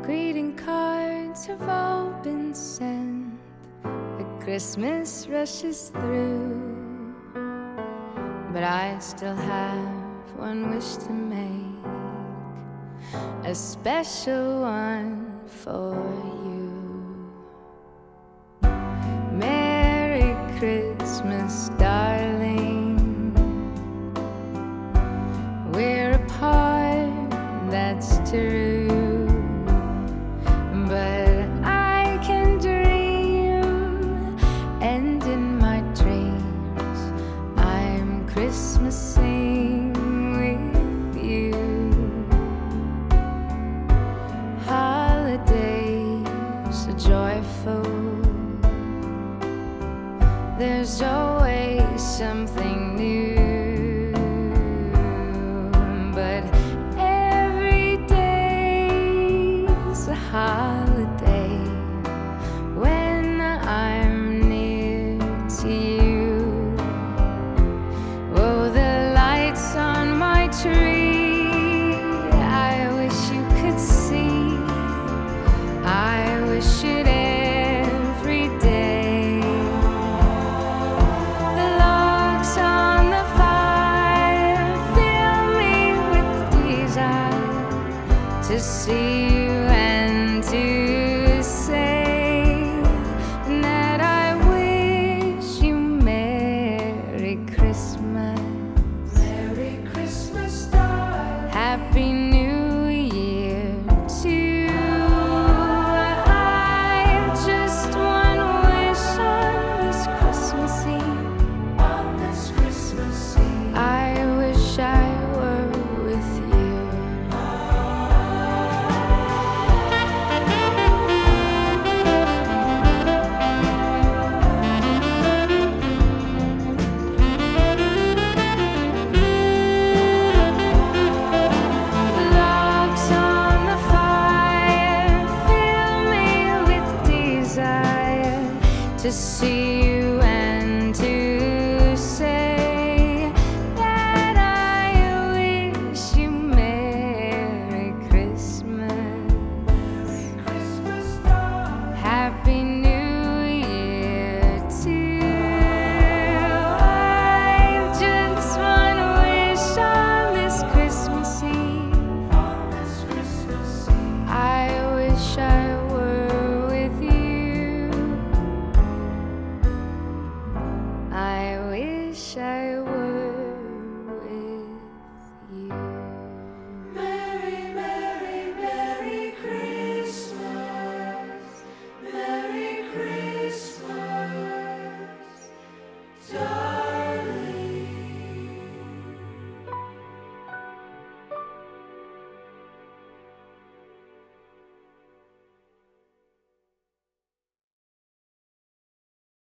Greeting cards have all been sent. The Christmas rushes through, but I still have one wish to make, a special one for you. Merry Christmas, darling. We're apart, that's true, but I can dream, and in my dreams I'm Christmasing with you. Holidays are joyful, there's always something new, but every day's a holiday when I'm near to you. Oh, the lights on my tree, I wish you could see. I wish it every day. The logs on the fire fill me with desire to see you and to say that I wish you Merry Christmas. Merry Christmas, darling. Happy New Year too. I've just one wish on this Christmas Eve. On this Christmas Eve, I wish I were with you. Logs on the fire fill me with desire to see